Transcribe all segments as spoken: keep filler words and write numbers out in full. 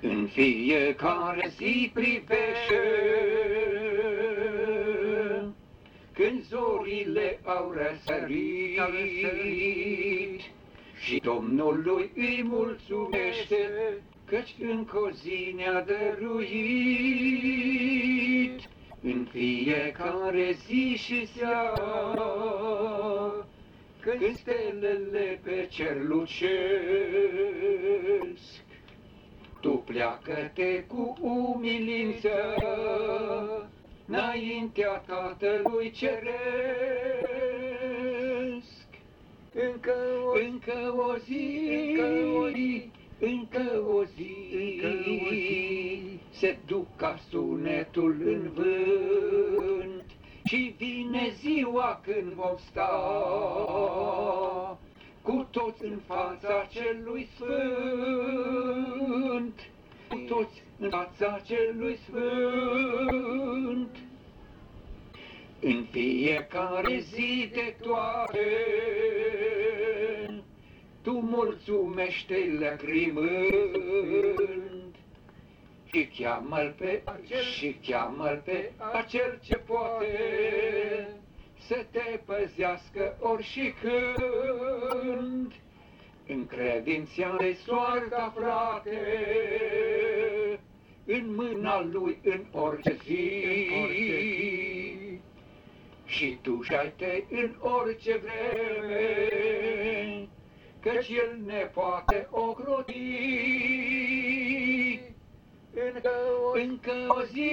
În fiecare zi privește, când zorile au răsărit, și Domnului îi mulțumește, căci încă o zi ne-a dăruit. În fiecare zi și seară, când stelele pe cer lucesc, tu pleacă-te cu umilință înaintea Tatălui Ceresc. Încă o, încă o zi, încă o zi, încă o zi, încă o zi, se duc ca sunetul în vânt, și vine ziua când vom sta cu toți în fața Celui Sfânt, cu toți în fața Celui Sfânt. În fiecare zi de toate, tu mulțumește-i lăcrimând, și cheamă-l pe acel, și cheamă-l pe acel ce poate să te păzească ori și când. Încredința-i soarta, frate, în mâna lui în orice zi, și dușe-te în orice vreme, căci El ne poate ocroti. Încă o, încă o zi,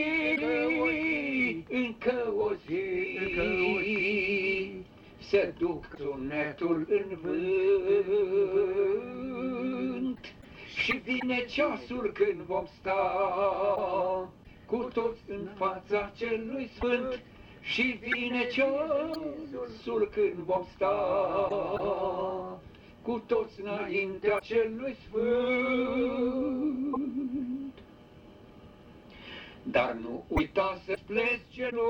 încă o zi, încă o zi, se duc sunetul în vânt, și vine ceasul când vom sta cu toți în fața Celui Sfânt, și vine ceasul când vom sta cu toți înaintea Celui Sfânt. Dar nu uita să-ți pleci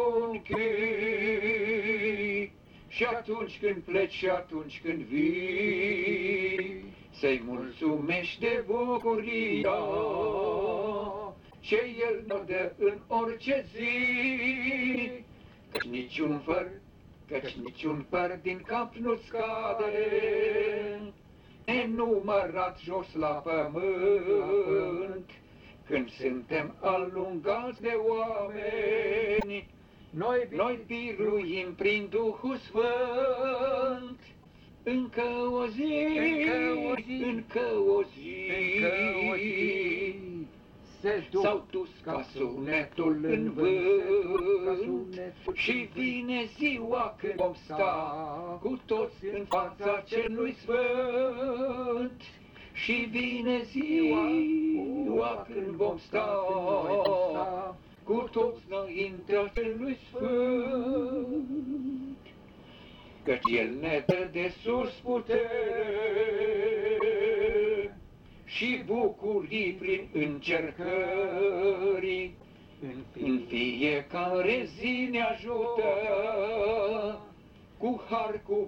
genunchii, și atunci când pleci și atunci când vii, să-i mulțumești de bucuria ce El ne dă în orice zi. Căci niciun făr, căci niciun păr din cap nu-ți scade, nenumărat jos la pământ. Când suntem alungați de oameni, noi, noi biruim prin Duhul Sfânt. Încă o zi, încă o zi, încă o zi, încă o zi, s-au dus ca sunetul în vânt, și vine ziua când vom sta cu toți în fața Celui Sfânt. Și vine ziua când vom sta cu toți înaintea Celui Sfânt. Căci El ne dă de sus putere și bucurii prin încercări. În fiecare zi ne ajută cu har, cu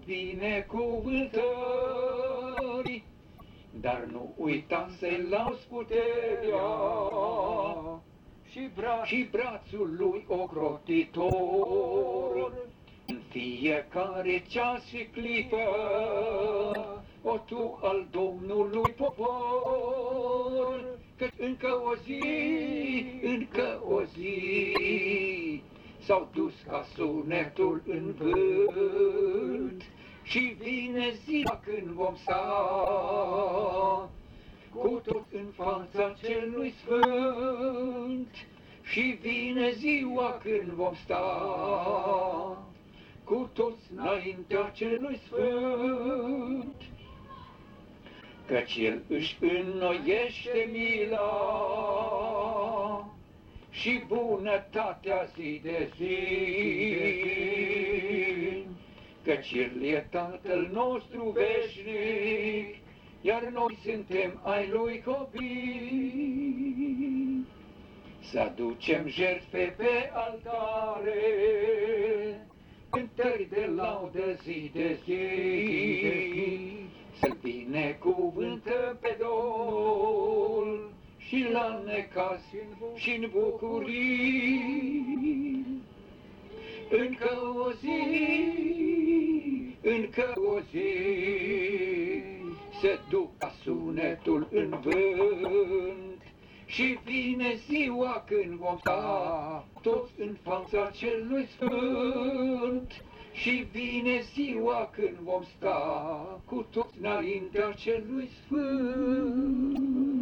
binecuvântări. Dar nu uita să-i lauzi puterea și, bra și brațul lui ocrotitor. În fiecare ceas și clipă, o tu al Domnului popor, că încă o zi, încă o zi, s-au dus ca sunetul în vânt, și vine ziua când vom sta cu toți în fața Celui Sfânt. Și vine ziua când vom sta cu toți înaintea Celui Sfânt. Căci El își înnoiește mila și bunătatea zi de zi, căci El e Tatăl nostru veșnic, iar noi suntem ai Lui copii. Să aducem jertfe pe altare, cântări de laudă zi de zi, să-L binecuvântăm pe Domnul și și la necaz și-n bucurii. Încă o zi, încă o zi, se ducă sunetul în vânt și vine ziua când vom sta toți în fața celui sfânt. Și vine ziua când vom sta cu toți înaintea celui sfânt.